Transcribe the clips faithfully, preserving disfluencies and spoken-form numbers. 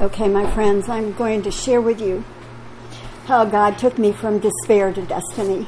Okay, my friends, I'm going to share with you how God took me from despair to destiny.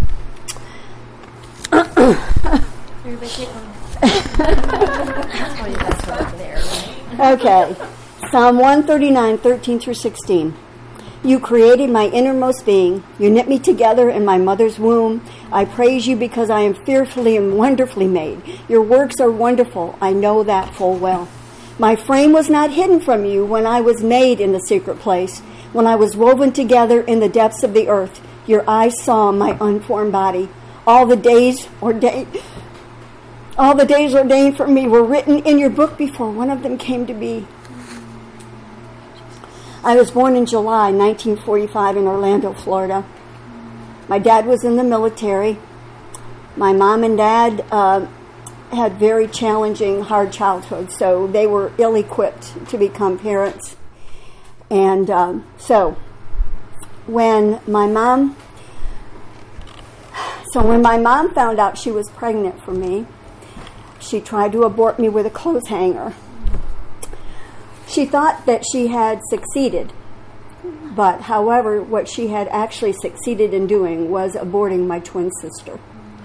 Okay, Psalm one thirty-nine, thirteen through sixteen. You created my innermost being. You knit me together in my mother's womb. I praise you because I am fearfully and wonderfully made. Your works are wonderful. I know that full well. My frame was not hidden from you when I was made in the secret place. When I was woven together in the depths of the earth, your eyes saw my unformed body. All the days ordained, all the days ordained for me were written in your book before one of them came to be. I was born in July nineteen forty-five in Orlando, Florida. My dad was in the military. My mom and dad uh, had very challenging, hard childhood, so they were ill-equipped to become parents. And um, so when my mom, so when my mom found out she was pregnant for me, she tried to abort me with a clothes hanger. She thought that she had succeeded, but however, what she had actually succeeded in doing was aborting my twin sister.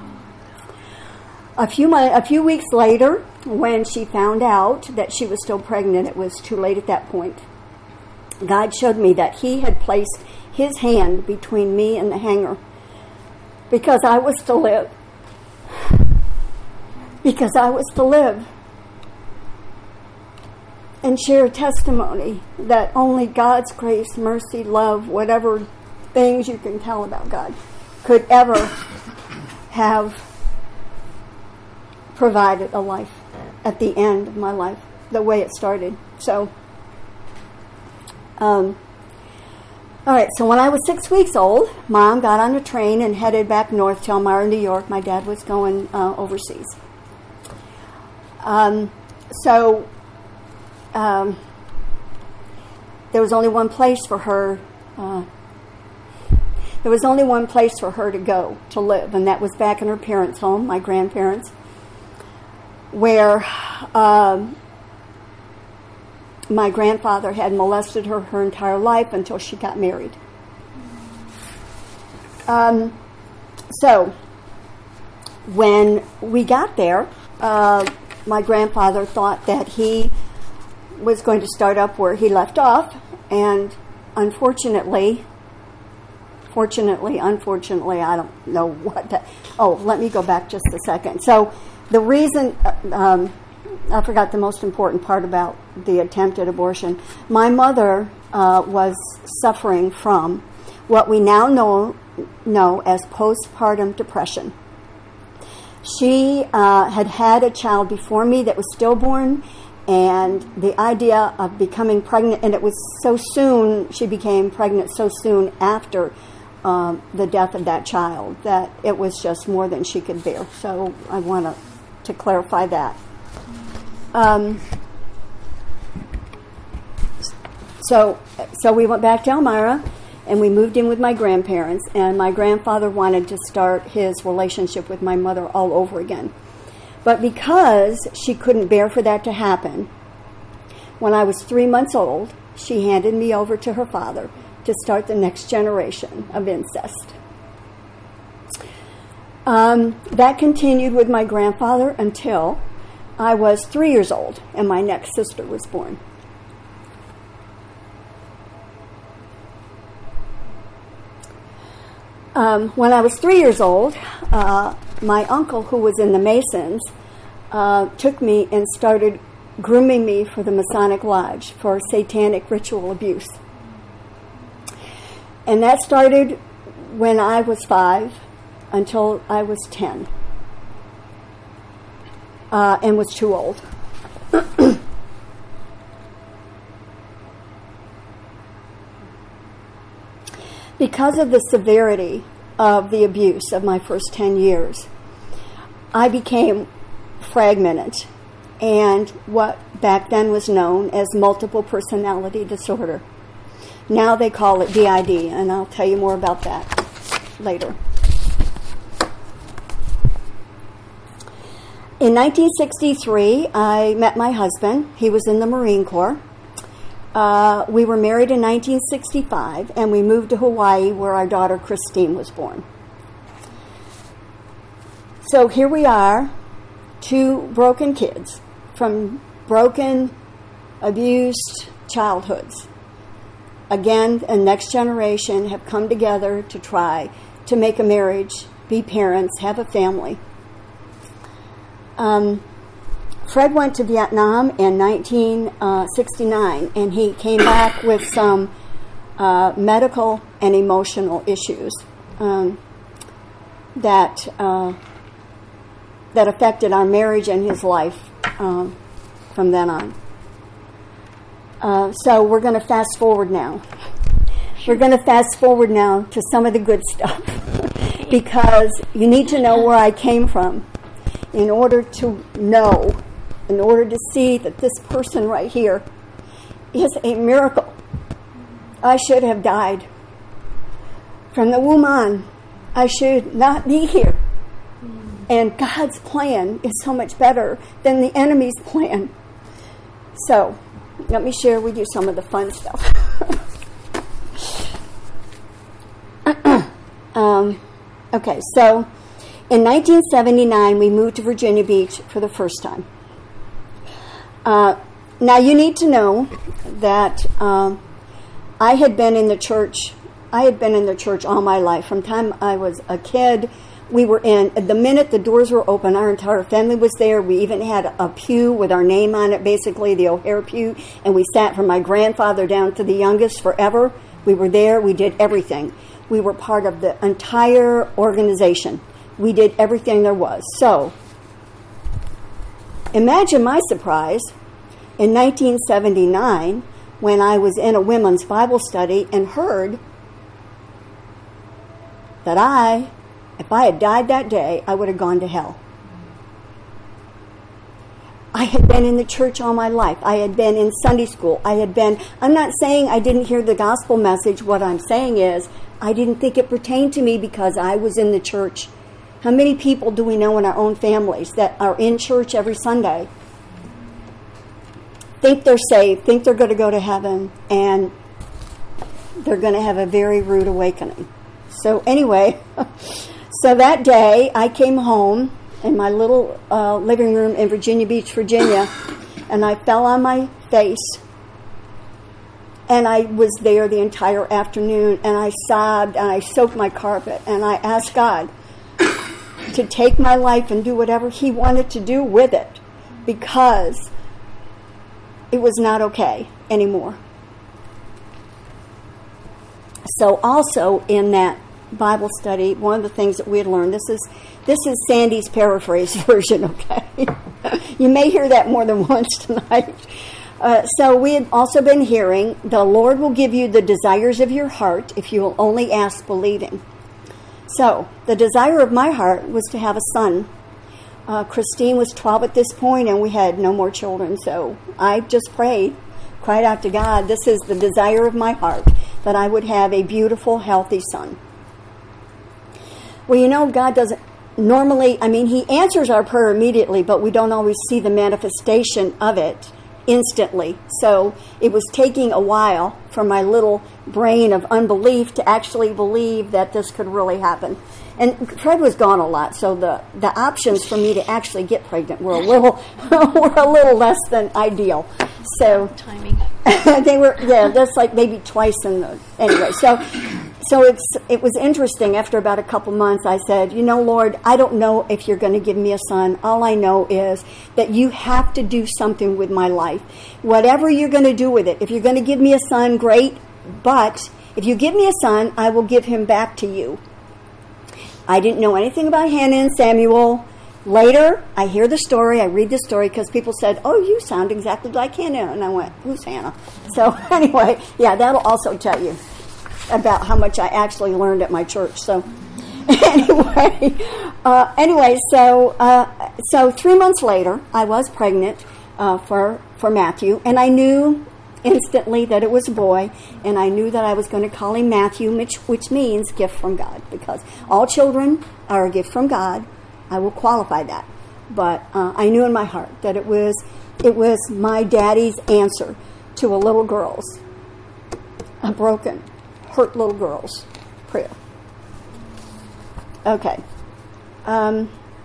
A few mo- a few weeks later, when she found out that she was still pregnant, it was too late at that point. God showed me that he had placed his hand between me and the hanger because I was to live. Because I was to live and share a testimony that only God's grace, mercy, love, whatever things you can tell about God, could ever have provided a life at the end of my life, the way it started. So, um, all right, so when I was six weeks old, Mom got on a train and headed back north to Elmira, New York. My dad was going uh, overseas. Um, so, um, there was only one place for her, uh, there was only one place for her to go to live, and that was back in her parents' home, my grandparents, where um, my grandfather had molested her her entire life until she got married. Um, so, when we got there, uh, my grandfather thought that he was going to start up where he left off, and unfortunately, fortunately, unfortunately, I don't know what that, oh, let me go back just a second. So, the reason, um, I forgot the most important part about the attempted abortion. My mother uh, was suffering from what we now know know as postpartum depression. She uh, had had a child before me that was stillborn, and the idea of becoming pregnant, and it was so soon, she became pregnant so soon after um, the death of that child, that it was just more than she could bear. So I want to to clarify that. Um, so, so we went back to Elmira, and we moved in with my grandparents, and my grandfather wanted to start his relationship with my mother all over again. But because she couldn't bear for that to happen, when I was three months old, she handed me over to her father to start the next generation of incest. Um, that continued with my grandfather until I was three years old and my next sister was born. Um, when I was three years old, uh, my uncle, who was in the Masons, uh, took me and started grooming me for the Masonic Lodge for satanic ritual abuse. And that started when I was five until I was ten, uh, and was too old. Because of the severity of the abuse of my first ten years, I became fragmented and what back then was known as multiple personality disorder. Now they call it D I D, and I'll tell you more about that later. In nineteen sixty-three, I met my husband. He was in the Marine Corps. Uh, we were married in nineteen sixty-five, and we moved to Hawaii, where our daughter Christine was born. So here we are, two broken kids from broken, abused childhoods. Again, a next generation have come together to try to make a marriage, be parents, have a family. Um, Fred went to Vietnam in nineteen sixty-nine, and he came back with some uh, medical and emotional issues um, that uh, that affected our marriage and his life um, from then on. Uh, so we're going to fast forward now. We're going to fast forward now to some of the good stuff because you need to know where I came from in order to know, in order to see that this person right here is a miracle. I should have died. From the womb on, I should not be here. And God's plan is so much better than the enemy's plan. So, let me share with you some of the fun stuff. um, okay, so in nineteen seventy-nine, we moved to Virginia Beach for the first time. Uh, now, you need to know that um, I had been in the church. I had been in the church all my life. From the time I was a kid, we were in. The minute the doors were open, our entire family was there. We even had a pew with our name on it, basically the O'Hare pew, and we sat from my grandfather down to the youngest forever. We were there. We did everything. We were part of the entire organization. We did everything there was. So, imagine my surprise in nineteen seventy-nine when I was in a women's Bible study and heard that I, if I had died that day, I would have gone to hell. I had been in the church all my life. I had been in Sunday school. I had been, I'm not saying I didn't hear the gospel message. What I'm saying is I didn't think it pertained to me because I was in the church. How many people do we know in our own families that are in church every Sunday, think they're saved, think they're going to go to heaven, and they're going to have a very rude awakening? So anyway, so that day I came home in my little uh, living room in Virginia Beach, Virginia, and I fell on my face. And I was there the entire afternoon, and I sobbed, and I soaked my carpet, and I asked God to take my life and do whatever He wanted to do with it, because it was not okay anymore. So also in that Bible study, one of the things that we had learned, this is this is Sandy's paraphrased version, okay? You may hear that more than once tonight. Uh, so we had also been hearing, the Lord will give you the desires of your heart if you will only ask believing. So the desire of my heart was to have a son. Uh, Christine was twelve at this point, and we had no more children. So I just prayed, cried out to God, this is the desire of my heart, that I would have a beautiful, healthy son. Well, you know, God doesn't normally, I mean, He answers our prayer immediately, but we don't always see the manifestation of it instantly. So it was taking a while for my little brain of unbelief to actually believe that this could really happen. And Fred was gone a lot, so the, the options for me to actually get pregnant were a little were a little less than ideal. So timing. They were, yeah, that's like maybe twice in the, anyway. So so it's it was interesting. After about a couple months, I said, you know, Lord, I don't know if you're going to give me a son. All I know is that you have to do something with my life. Whatever you're going to do with it. If you're going to give me a son, great. But if you give me a son, I will give him back to you. I didn't know anything about Hannah and Samuel. Later, I hear the story, I read the story, because people said, oh, you sound exactly like Hannah. And I went, who's Hannah? So anyway, yeah, that'll also tell you about how much I actually learned at my church. So anyway, uh, anyway, so uh, so three months later, I was pregnant uh, for, for Matthew, and I knew instantly that it was a boy, and I knew that I was going to call him Matthew, which, which means gift from God, because all children are a gift from God. I will qualify that, but uh, I knew in my heart that it was it was my daddy's answer to a little girl's, a broken, hurt little girl's prayer. Okay. Um,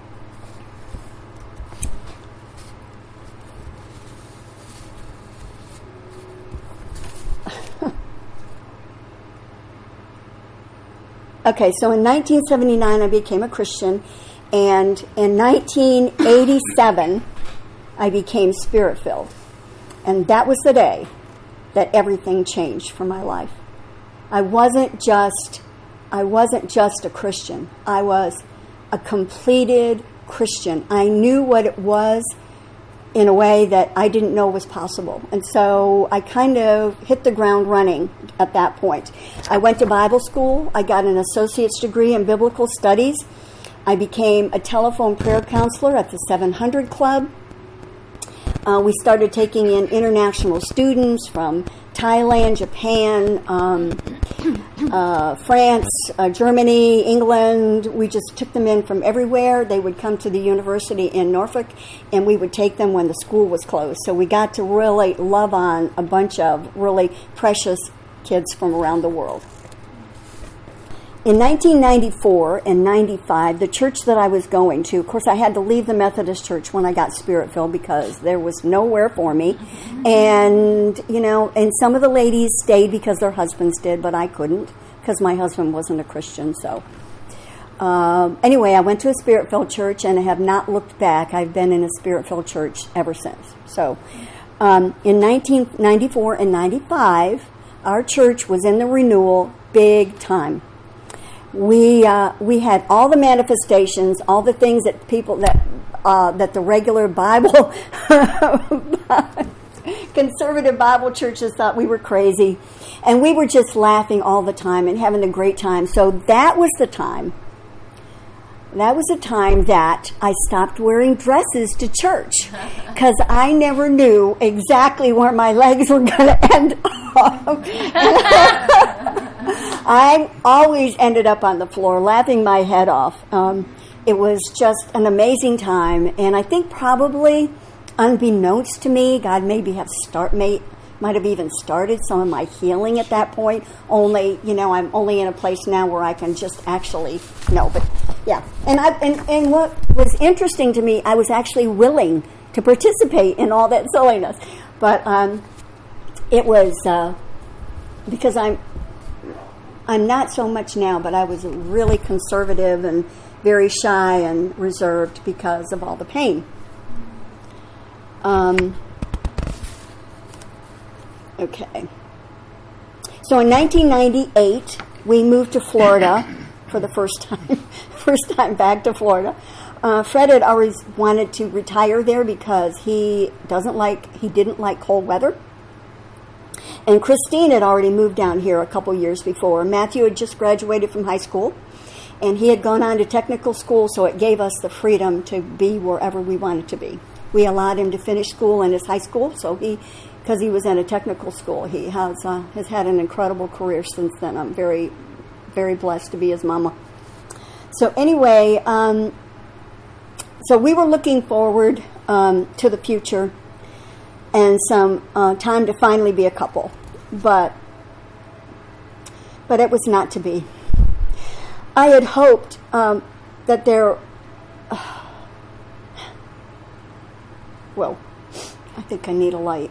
okay, so in nineteen seventy-nine I became a Christian, and in nineteen eighty-seven I became Spirit-filled. And that was the day that everything changed for my life. I wasn't just I wasn't just a Christian. I was a completed Christian. I knew what it was in a way that I didn't know was possible. And so I kind of hit the ground running at that point. I went to Bible school. I got an associate's degree in biblical studies. I became a telephone prayer counselor at the seven hundred Club. Uh, we started taking in international students from Thailand, Japan, um, uh, France, uh, Germany, England. We just took them in from everywhere. They would come to the university in Norfolk, and we would take them when the school was closed. So we got to really love on a bunch of really precious kids from around the world. In nineteen ninety-four and ninety-five, the church that I was going to, of course, I had to leave the Methodist church when I got Spirit-filled because there was nowhere for me. And, you know, and some of the ladies stayed because their husbands did, but I couldn't because my husband wasn't a Christian. So um, anyway, I went to a Spirit-filled church and I have not looked back. I've been in a Spirit-filled church ever since. So um, in nineteen ninety-four and ninety-five, our church was in the renewal big time. We uh, we had all the manifestations, all the things that people that uh, that the regular Bible conservative Bible churches thought we were crazy, and we were just laughing all the time and having a great time. So that was the time. That was the time that I stopped wearing dresses to church because I never knew exactly where my legs were going to end up. I always ended up on the floor laughing my head off. Um, it was just an amazing time, and I think probably unbeknownst to me, God maybe have start may, might have even started some of my healing at that point. Only, you know, I'm only in a place now where I can just actually know. But yeah, and I and, and what was interesting to me, I was actually willing to participate in all that silliness, but um, it was uh, because I'm. I'm not so much now, but I was really conservative and very shy and reserved because of all the pain. Um, okay. So in nineteen ninety-eight, we moved to Florida for the first time, first time back to Florida. Uh, Fred had always wanted to retire there because he doesn't like, he didn't like cold weather. And Christine had already moved down here a couple years before. Matthew had just graduated from high school, and he had gone on to technical school, so it gave us the freedom to be wherever we wanted to be. We allowed him to finish school in his high school, so he, because he was in a technical school, he has uh, has had an incredible career since then. I'm very, very blessed to be his mama. So anyway, um, so we were looking forward um, to the future and some uh, time to finally be a couple, but but it was not to be. I had hoped um, that there. Uh, well, I think I need a light.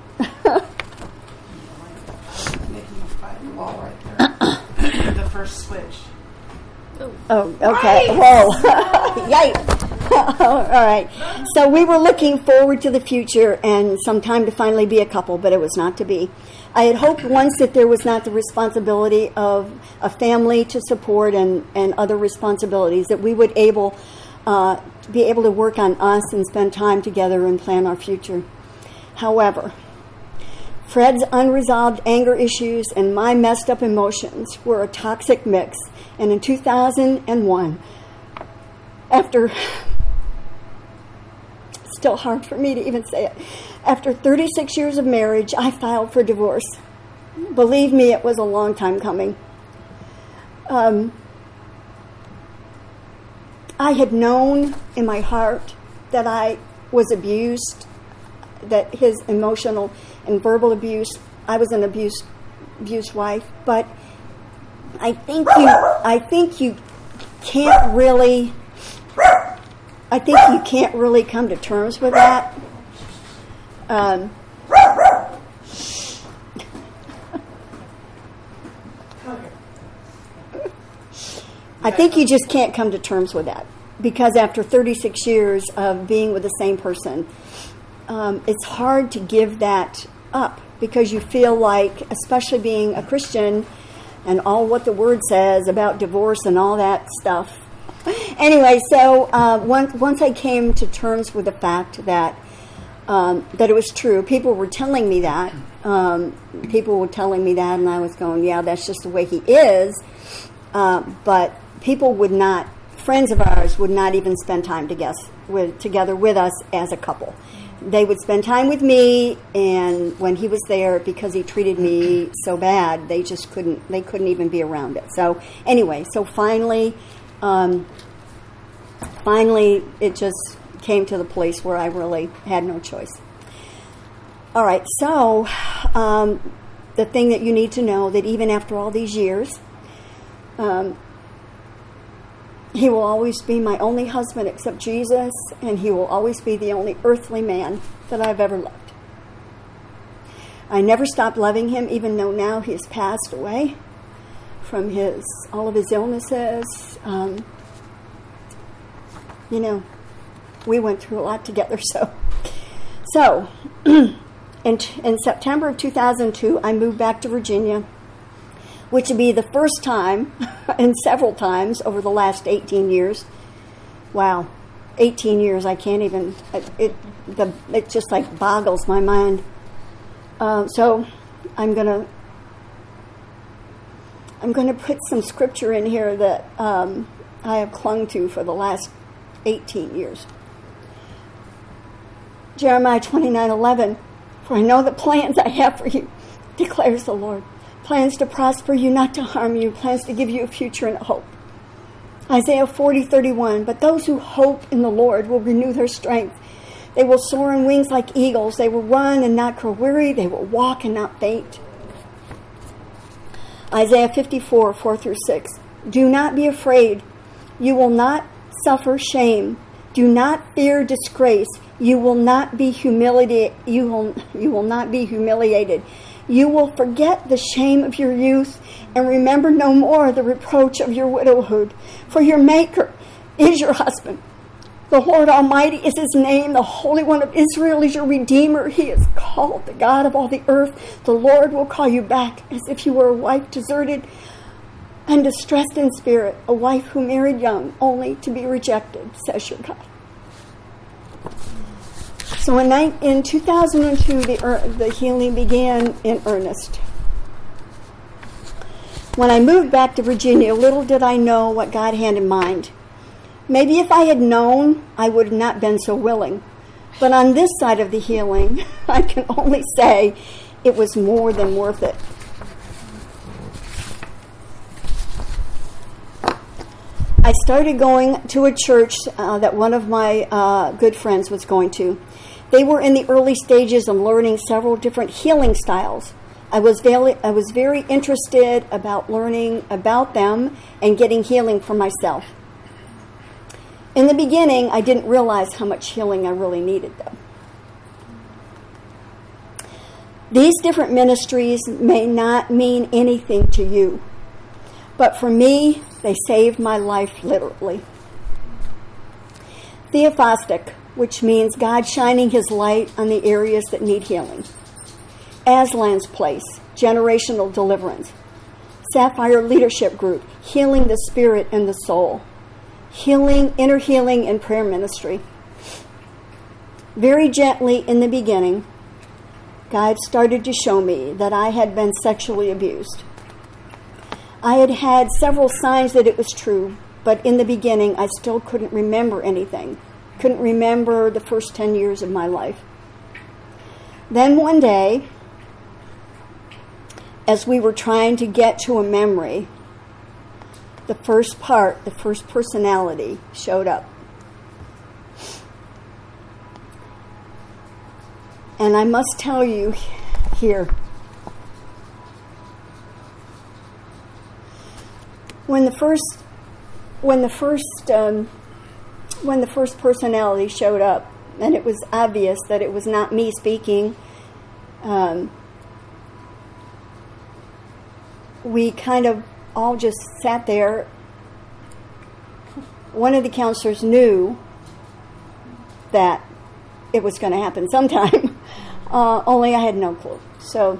The first switch. Oh, okay. Whoa. Yikes. All right. So we were looking forward to the future and some time to finally be a couple, but it was not to be. I had hoped once that there was not the responsibility of a family to support and, and other responsibilities, that we would able uh, be able to work on us and spend time together and plan our future. However, Fred's unresolved anger issues and my messed up emotions were a toxic mix. And in two thousand one, after, still hard for me to even say it, after thirty-six years of marriage, I filed for divorce. Believe me, it was a long time coming. Um, I had known in my heart that I was abused, that his emotional and verbal abuse I was an abused, abused wife, but I think you, I think you can't really, I think you can't really come to terms with that. Um, I think you just can't come to terms with that, because after thirty-six years of being with the same person, um, it's hard to give that up, because you feel like, especially being a Christian and all what the Word says about divorce and all that stuff. Anyway, so uh, once, once I came to terms with the fact that um, that it was true, people were telling me that. Um, people were telling me that, and I was going, yeah, that's just the way he is. Uh, but people would not, friends of ours would not even spend time together with, together with us as a couple. They would spend time with me, and when he was there, because he treated me so bad, they just couldn't, they couldn't even be around it. So anyway, so finally, um, finally it just came to the place where I really had no choice. All right, so um, the thing that you need to know, that even after all these years, um, he will always be my only husband except Jesus, and he will always be the only earthly man that I've ever loved. I never stopped loving him, even though now he has passed away from his all of his illnesses. Um, you know, we went through a lot together. So, so in, in September of two thousand two, I moved back to Virginia, which would be the first time and several times over the last eighteen years. Wow, eighteen years, I can't even, it, it, the, it just like boggles my mind. Uh, so I'm going to, I'm going to put some scripture in here that um, I have clung to for the last eighteen years. Jeremiah twenty-nine eleven, for I know the plans I have for you, declares the Lord. Plans to prosper you, not to harm you. Plans to give you a future and a hope. Isaiah forty thirty-one, but those who hope in the Lord will renew their strength. They will soar on wings like eagles. They will run and not grow weary. They will walk and not faint. Isaiah fifty-four, four through six. Do not be afraid. You will not suffer shame. Do not fear disgrace. You will not be humiliated. You will, you will not be humiliated. You will forget the shame of your youth and remember no more the reproach of your widowhood. For your Maker is your husband. The Lord Almighty is his name. The Holy One of Israel is your Redeemer. He is called the God of all the earth. The Lord will call you back as if you were a wife deserted and distressed in spirit, a wife who married young only to be rejected, says your God. So in, in two thousand two, the, the healing began in earnest. When I moved back to Virginia, little did I know what God had in mind. Maybe if I had known, I would have not been so willing. But on this side of the healing, I can only say it was more than worth it. I started going to a church uh, that one of my uh, good friends was going to. They were in the early stages of learning several different healing styles. I was very, I was very interested about learning about them and getting healing for myself. In the beginning, I didn't realize how much healing I really needed, though. These different ministries may not mean anything to you, but for me, they saved my life literally. Theophostic, which means God shining his light on the areas that need healing. Aslan's Place, generational deliverance. Sapphire Leadership Group, healing the spirit and the soul. Healing, inner healing, and prayer ministry. Very gently in the beginning, God started to show me that I had been sexually abused. I had had several signs that it was true, but in the beginning, I still couldn't remember anything. Couldn't remember the first ten years of my life. Then one day, as we were trying to get to a memory, the first part, the first personality showed up. And I must tell you here when the first when the first um, when the first personality showed up, and it was obvious that it was not me speaking, um, we kind of all just sat there. One of the counselors knew that it was going to happen sometime, uh, only I had no clue. So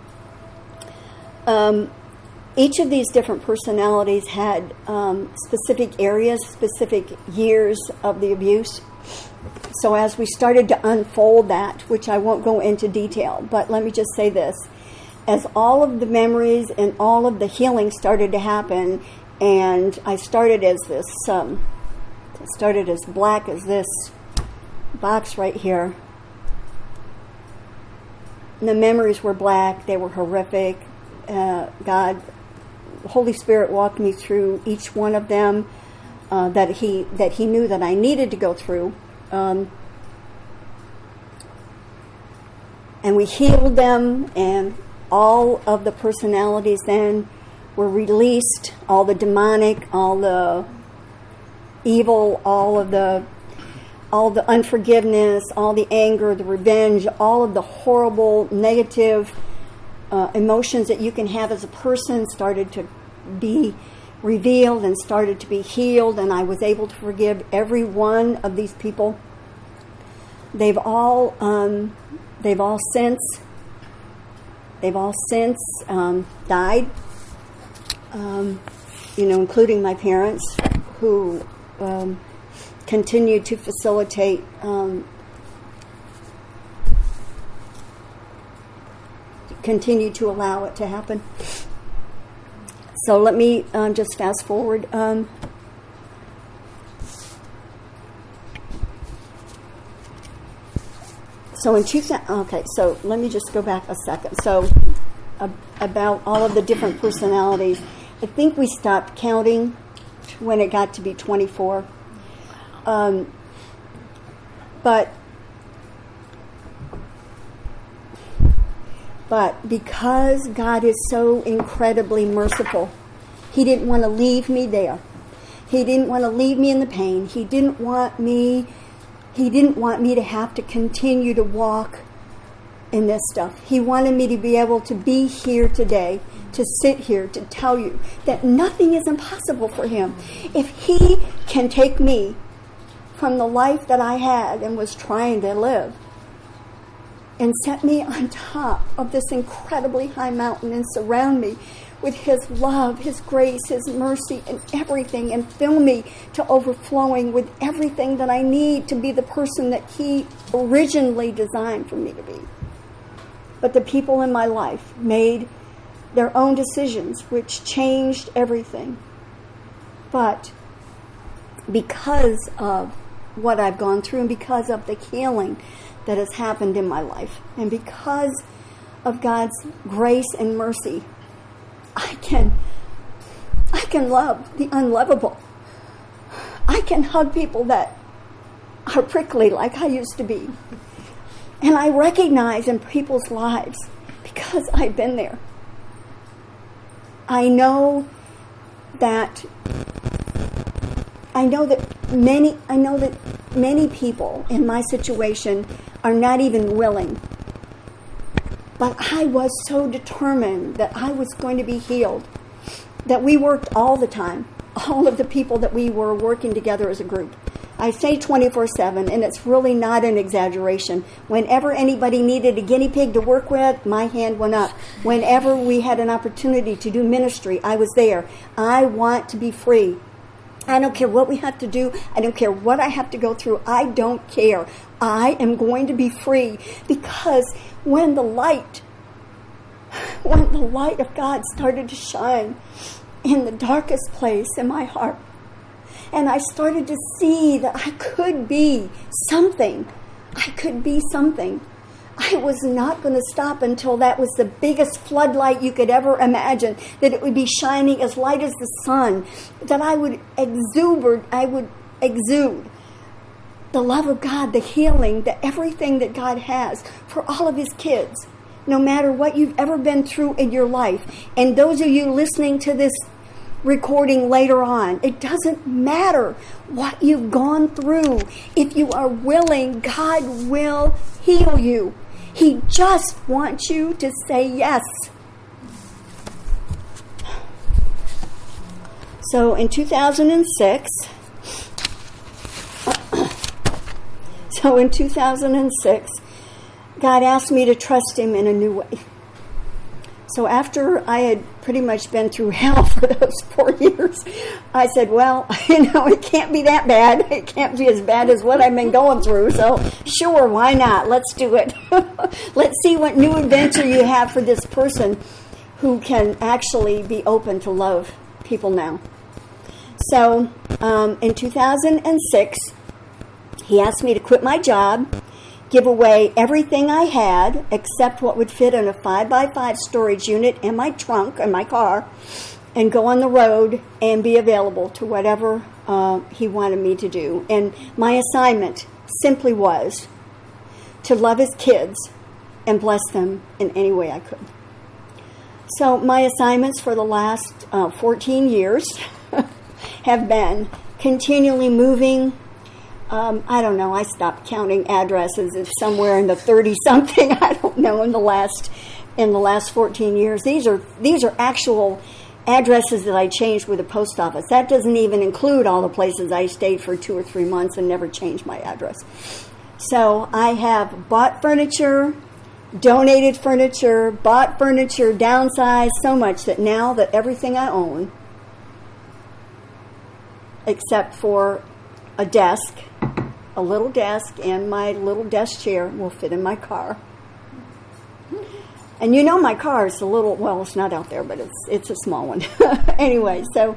um, each of these different personalities had um, specific areas, specific years of the abuse. So as we started to unfold that, which I won't go into detail, but let me just say this. As all of the memories and all of the healing started to happen, and I started as this, um, started as black as this box right here. And the memories were black, they were horrific. Uh, God, the Holy Spirit walked me through each one of them uh, that he that He knew that I needed to go through. Um, and we healed them, and all of the personalities then were released, all the demonic, all the evil, all of the all the unforgiveness, all the anger, the revenge, all of the horrible, negative uh, emotions that you can have as a person started to be revealed and started to be healed, and I was able to forgive every one of these people. They've all, um, they've all since, they've all since um, died. Um, you know, including my parents, who um, continued to facilitate um, continue to allow it to happen. So let me um, just fast forward. Um, so in two thousand, okay, so let me just go back a second. So uh, about all of the different personalities, I think we stopped counting when it got to be twenty-four. Um, but But because God is so incredibly merciful, He didn't want to leave me there. He didn't want to leave me in the pain. He didn't want me, He didn't want me to have to continue to walk in this stuff. He wanted me to be able to be here today, to sit here, to tell you that nothing is impossible for Him. If He can take me from the life that I had and was trying to live, and set me on top of this incredibly high mountain and surround me with His love, His grace, His mercy, and everything, and fill me to overflowing with everything that I need to be the person that He originally designed for me to be. But the people in my life made their own decisions, which changed everything. But because of what I've gone through, and because of the healing that has happened in my life, and because of God's grace and mercy, I can I can love the unlovable. I can hug people that are prickly like I used to be. And I recognize in people's lives, because I've been there, I know that I know that many I know that many people in my situation are not even willing. But I was so determined that I was going to be healed, that we worked all the time, all of the people that we were working together as a group. I say twenty-four seven, and it's really not an exaggeration. Whenever anybody needed a guinea pig to work with, my hand went up. Whenever we had an opportunity to do ministry, I was there. I want to be free. I don't care what we have to do. I don't care what I have to go through. I don't care. I am going to be free, because when the light, when the light of God started to shine in the darkest place in my heart, and I started to see that I could be something, I could be something, I was not going to stop until that was the biggest floodlight you could ever imagine, that it would be shining as light as the sun, that I would exuberate, I would exude the love of God, the healing, the everything that God has for all of His kids, no matter what you've ever been through in your life. And those of you listening to this recording later on. It doesn't matter what you've gone through. If you are willing, God will heal you. He just wants you to say yes. So in two thousand six, so in two thousand six, God asked me to trust him in a new way. So after I had pretty much been through hell for those four years, I said, well, you know, it can't be that bad. It can't be as bad as what I've been going through. So sure, why not? Let's do it. Let's see what new adventure you have for this person who can actually be open to love people now. So um, in two thousand six, he asked me to quit my job, give away everything I had except what would fit in a five by five storage unit in my trunk in my car, and go on the road and be available to whatever uh, he wanted me to do. And my assignment simply was to love his kids and bless them in any way I could. So my assignments for the last uh, fourteen years have been continually moving. Um, I don't know, I stopped counting addresses. It's somewhere in the thirty-something, I don't know, in the last in the last fourteen years. These are these are actual addresses that I changed with the post office. That doesn't even include all the places I stayed for two or three months and never changed my address. So I have bought furniture, donated furniture, bought furniture, downsized so much that now that everything I own, except for a desk, a little desk, and my little desk chair will fit in my car. And you know my car is a little, well, it's not out there, but it's it's a small one. Anyway, so,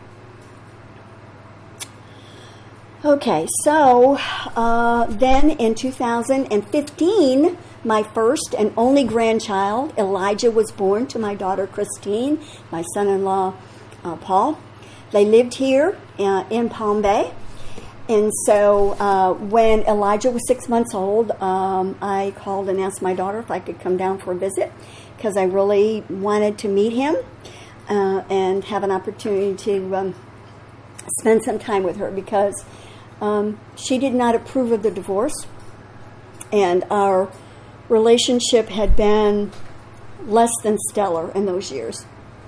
okay, so uh, then in two thousand fifteen, my first and only grandchild, Elijah, was born to my daughter Christine, my son-in-law uh, Paul. They lived here uh, in Palm Bay. And so uh, when Elijah was six months old, um, I called and asked my daughter if I could come down for a visit, because I really wanted to meet him uh, and have an opportunity to um, spend some time with her, because um, she did not approve of the divorce, and our relationship had been less than stellar in those years.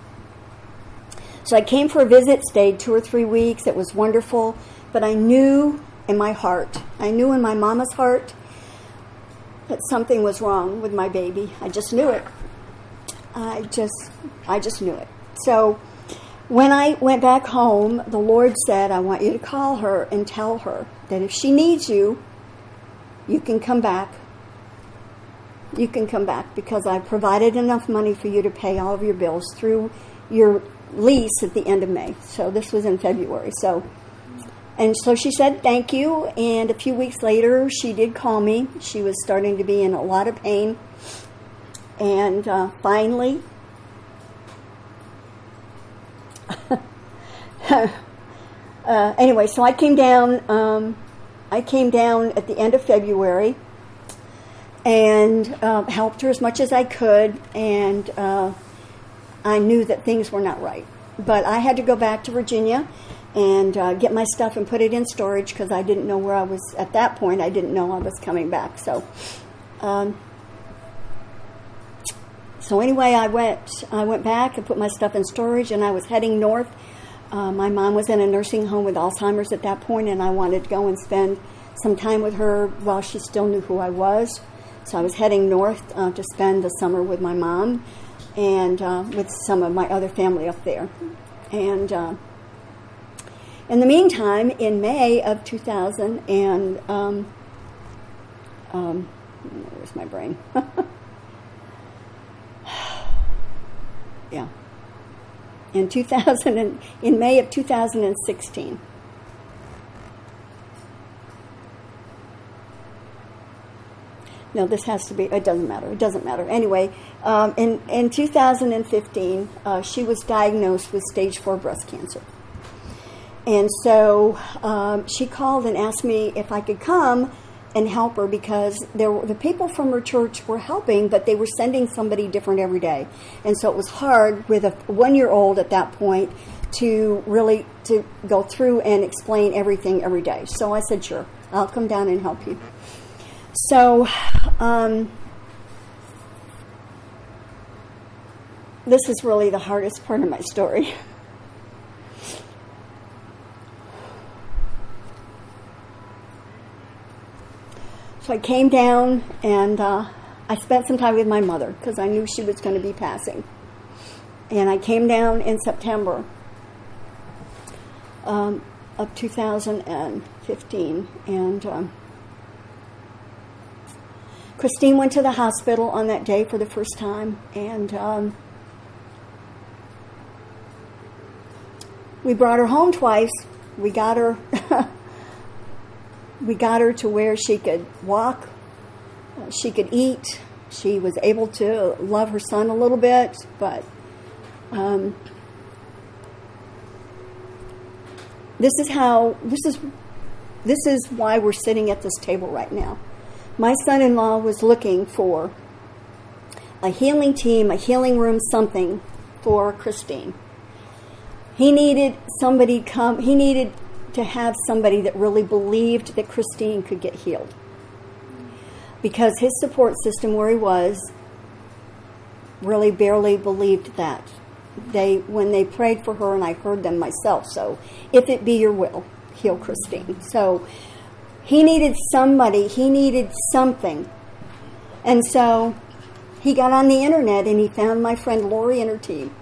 So I came for a visit, stayed two or three weeks. It was wonderful. But I knew in my heart, I knew in my mama's heart that something was wrong with my baby. I just knew it. I just, I just knew it. So when I went back home, the Lord said, I want you to call her and tell her that if she needs you, you can come back. You can come back, because I provided enough money for you to pay all of your bills through your lease at the end of May. So this was in February. So. And so she said, thank you, and a few weeks later, she did call me. She was starting to be in a lot of pain, and uh, finally, uh, anyway, so I came down, um, I came down at the end of February, and uh, helped her as much as I could, and uh, I knew that things were not right. But I had to go back to Virginia and uh, get my stuff and put it in storage, because I didn't know where I was at that point. I didn't know I was coming back. So, um, so anyway, I went. I went back and put my stuff in storage, and I was heading north. Uh, my mom was in a nursing home with Alzheimer's at that point, and I wanted to go and spend some time with her while she still knew who I was. So I was heading north uh, to spend the summer with my mom and uh, with some of my other family up there, and. Uh, In the meantime, in May of two thousand, and um, um, where's my brain? yeah, in two thousand, and, in May of two thousand sixteen. No, this has to be. It doesn't matter. It doesn't matter. Anyway, um, in in two thousand fifteen, uh, she was diagnosed with stage four breast cancer. And so um, she called and asked me if I could come and help her, because there were, the people from her church were helping, but they were sending somebody different every day. And so it was hard with a one-year-old at that point to really to go through and explain everything every day. So I said, sure, I'll come down and help you. So um, this is really the hardest part of my story. So I came down and uh, I spent some time with my mother because I knew she was going to be passing. And I came down in September um, of two thousand fifteen. And um, Christine went to the hospital on that day for the first time. And um, we brought her home twice. We got her... We got her to where she could walk, uh, she could eat, she was able to love her son a little bit, but um, this is how, this is, this is why we're sitting at this table right now. My son-in-law was looking for a healing team, a healing room, something for Christine. He needed somebody come, he needed to have somebody that really believed that Christine could get healed. Because his support system where he was really barely believed that. They, when they prayed for her, and I heard them myself, so if it be your will, heal Christine. So he needed somebody, he needed something. And so he got on the internet and he found my friend Lori and her team.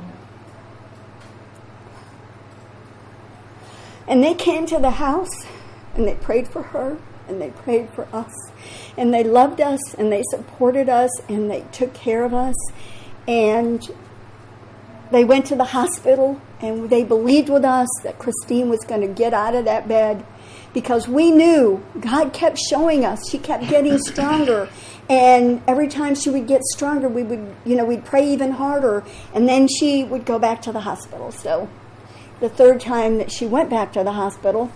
And they came to the house, and they prayed for her, and they prayed for us. And they loved us, and they supported us, and they took care of us. And they went to the hospital, and they believed with us that Christine was going to get out of that bed. Because we knew, God kept showing us, she kept getting stronger. And every time she would get stronger, we would, you know, we'd pray even harder. And then she would go back to the hospital, so... The third time that she went back to the hospital,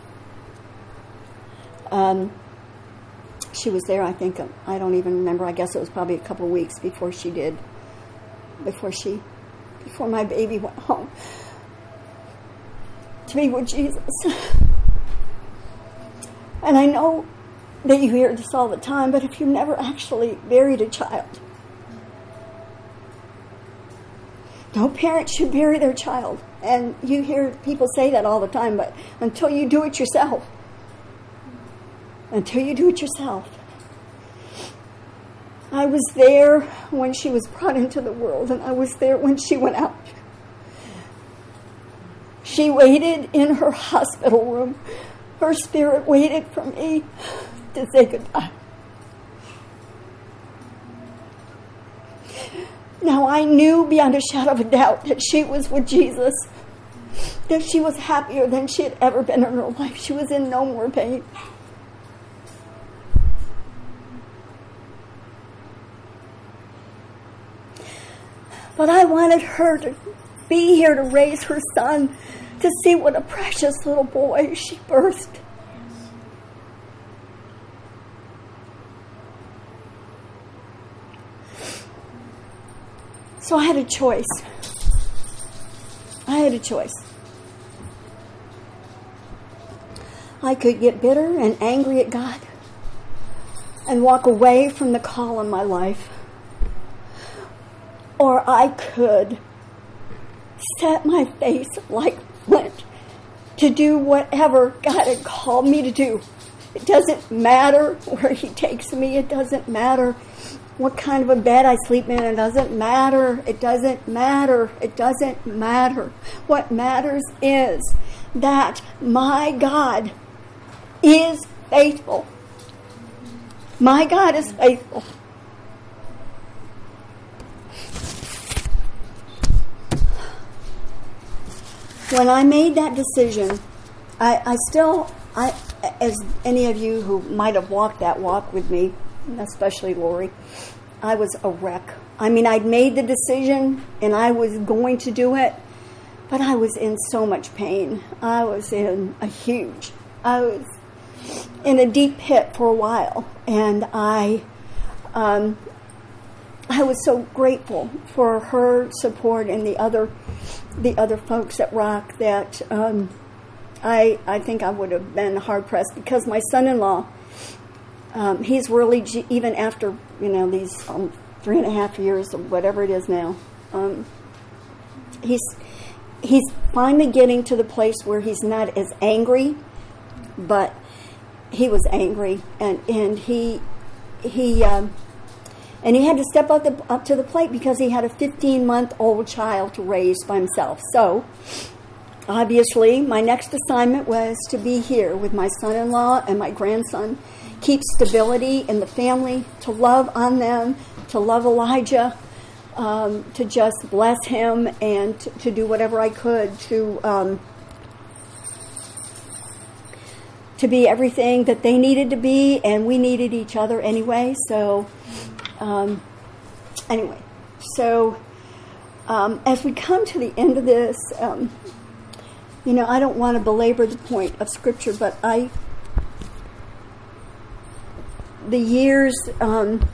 um, she was there, I think, I don't even remember, I guess it was probably a couple of weeks before she did, before she, before my baby went home to be with Jesus. And I know that you hear this all the time, but if you've never actually buried a child, no parent should bury their child. And you hear people say that all the time, but until you do it yourself, until you do it yourself. I was there when she was brought into the world, and I was there when she went out. She waited in her hospital room. Her spirit waited for me to say goodbye. Now, I knew beyond a shadow of a doubt that she was with Jesus, that she was happier than she had ever been in her life. She was in no more pain. But I wanted her to be here to raise her son, to see what a precious little boy she birthed. So I had a choice. I had a choice. I could get bitter and angry at God and walk away from the call in my life. Or I could set my face like flint to do whatever God had called me to do. It doesn't matter where He takes me. It doesn't matter what kind of a bed I sleep in. It doesn't matter. It doesn't matter. It doesn't matter. What matters is that my God is faithful. My God is faithful. When I made that decision, I, I still, I, as any of you who might have walked that walk with me, especially Lori, I was a wreck. I mean, I'd made the decision and I was going to do it, but I was in so much pain. I was in a huge, I was in a deep pit for a while, and I, um, I was so grateful for her support and the other the other folks at Rock that um, I I think I would have been hard pressed, because my son-in-law, um, he's really, even after, you know, these um, three and a half years or whatever it is now, um, he's he's finally getting to the place where he's not as angry, but he was angry, and and he he um, and he had to step up the, up to the plate, because he had a fifteen-month-old child to raise by himself. So obviously, my next assignment was to be here with my son-in-law and my grandson, keep stability in the family, to love on them, to love Elijah, um, to just bless him, and to, to do whatever I could to um, to be everything that they needed to be, and we needed each other anyway. So um, anyway, so um, as we come to the end of this, um, you know, I don't want to belabor the point of Scripture, but I, the years, um,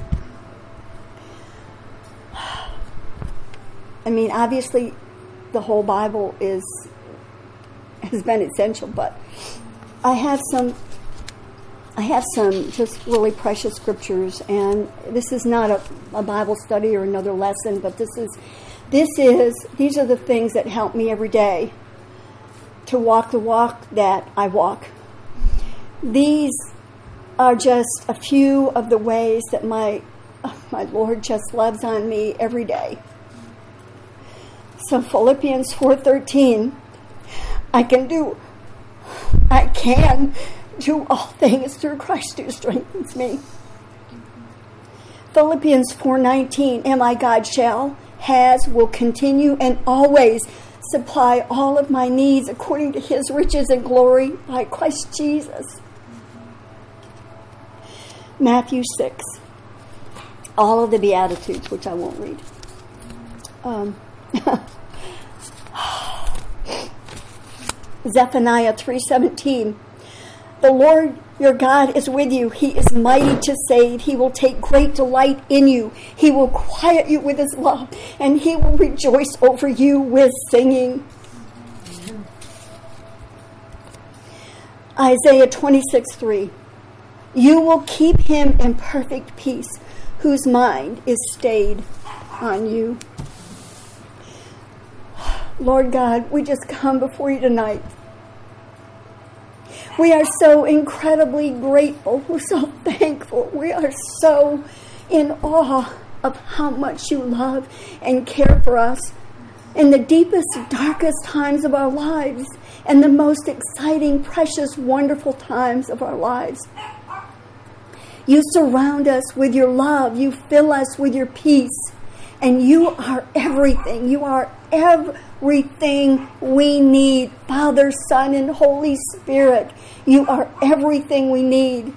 I mean, obviously, the whole Bible is has been essential, but I have some, I have some just really precious scriptures, and this is not a, a Bible study or another lesson, but this is, this is, these are the things that help me every day to walk the walk that I walk. These are just a few of the ways that my my Lord just loves on me every day. So Philippians four thirteen, I can do, I can do all things through Christ who strengthens me. Philippians four nineteen, and my God shall, has, will continue, and always supply all of my needs according to his riches and glory by Christ Jesus. Matthew six, all of the Beatitudes, which I won't read. Um, Zephaniah three seventeen, the Lord your God is with you. He is mighty to save. He will take great delight in you. He will quiet you with his love, and he will rejoice over you with singing. Isaiah twenty-six three, you will keep him in perfect peace, whose mind is stayed on you. Lord God, we just come before you tonight. We are so incredibly grateful. We're so thankful. We are so in awe of how much you love and care for us in the deepest, darkest times of our lives and the most exciting, precious, wonderful times of our lives. You surround us with your love. You fill us with your peace. And you are everything. You are everything we need. Father, Son, and Holy Spirit. You are everything we need.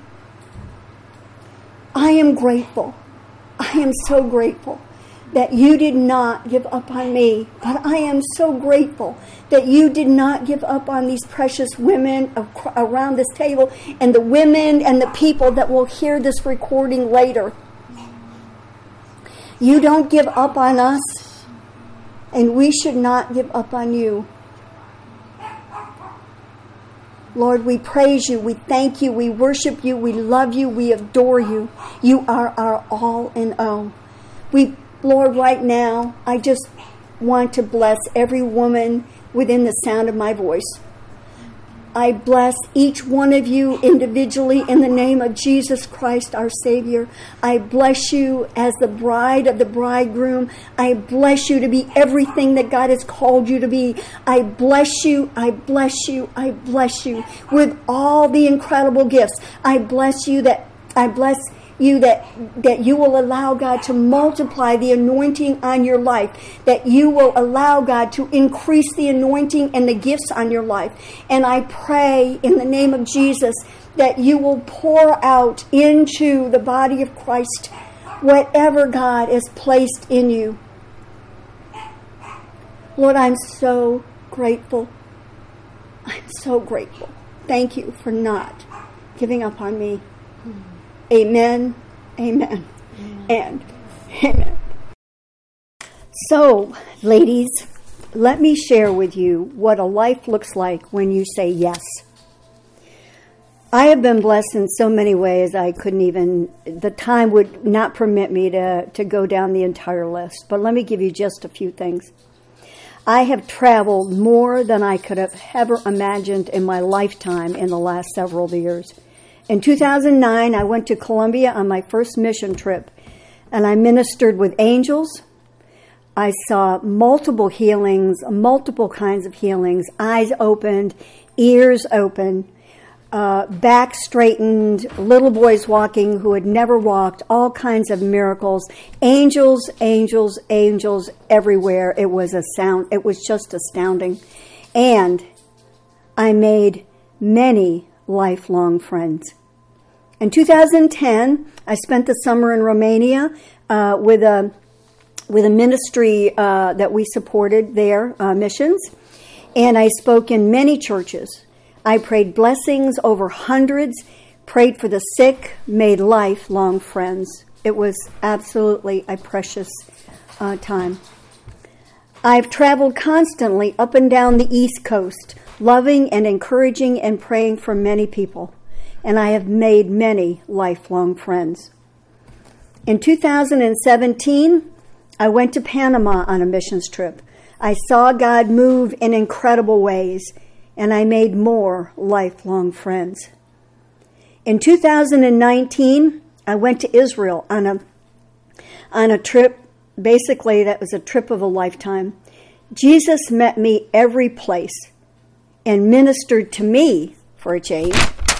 I am grateful. I am so grateful that you did not give up on me. But I am so grateful that you did not give up on these precious women around this table, and the women and the people that will hear this recording later. You don't give up on us, and we should not give up on you. Lord, we praise you, we thank you, we worship you, we love you, we adore you. You are our all in all. We, Lord, right now, I just want to bless every woman within the sound of my voice. I bless each one of you individually in the name of Jesus Christ, our Savior. I bless you as the bride of the bridegroom. I bless you to be everything that God has called you to be. I bless you, I bless you, I bless you with all the incredible gifts. I bless you that, I bless you that, that you will allow God to multiply the anointing on your life, that you will allow God to increase the anointing and the gifts on your life. And I pray in the name of Jesus that you will pour out into the body of Christ whatever God has placed in you. Lord, I'm so grateful. I'm so grateful. Thank you for not giving up on me. Amen, amen, amen, and amen. So, ladies, let me share with you what a life looks like when you say yes. I have been blessed in so many ways I couldn't even, the time would not permit me to, to go down the entire list. But let me give you just a few things. I have traveled more than I could have ever imagined in my lifetime in the last several years. In two thousand nine, I went to Colombia on my first mission trip, and I ministered with angels. I saw multiple healings, multiple kinds of healings, eyes opened, ears open, uh, back straightened, little boys walking who had never walked, all kinds of miracles, angels, angels, angels everywhere. It was a sound. It was just astounding. And I made many lifelong friends. In two thousand ten, I spent the summer in Romania uh, with a with a ministry uh, that we supported there, uh, missions, and I spoke in many churches. I prayed blessings over hundreds, prayed for the sick, made lifelong friends. It was absolutely a precious uh, time. I've traveled constantly up and down the East Coast, loving and encouraging and praying for many people, and I have made many lifelong friends. In two thousand seventeen, I went to Panama on a missions trip. I saw God move in incredible ways, and I made more lifelong friends. In two thousand nineteen, I went to Israel on a on a trip. Basically, that was a trip of a lifetime. Jesus met me every place and ministered to me for a change.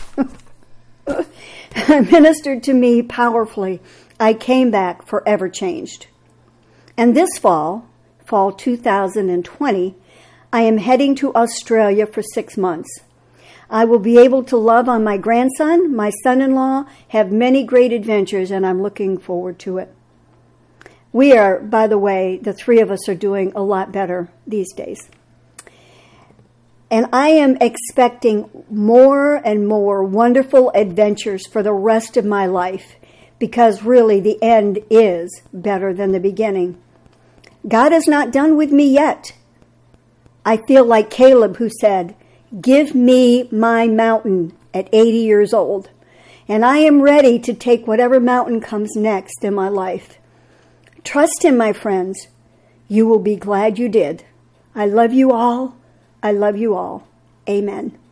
Ministered to me powerfully. I came back forever changed. And this fall, fall two thousand twenty, I am heading to Australia for six months. I will be able to love on my grandson, my son-in-law, have many great adventures, and I'm looking forward to it. We are, by the way, the three of us are doing a lot better these days. And I am expecting more and more wonderful adventures for the rest of my life, because really the end is better than the beginning. God is not done with me yet. I feel like Caleb, who said, "Give me my mountain," at eighty years old. And I am ready to take whatever mountain comes next in my life. Trust him, my friends. You will be glad you did. I love you all. I love you all. Amen.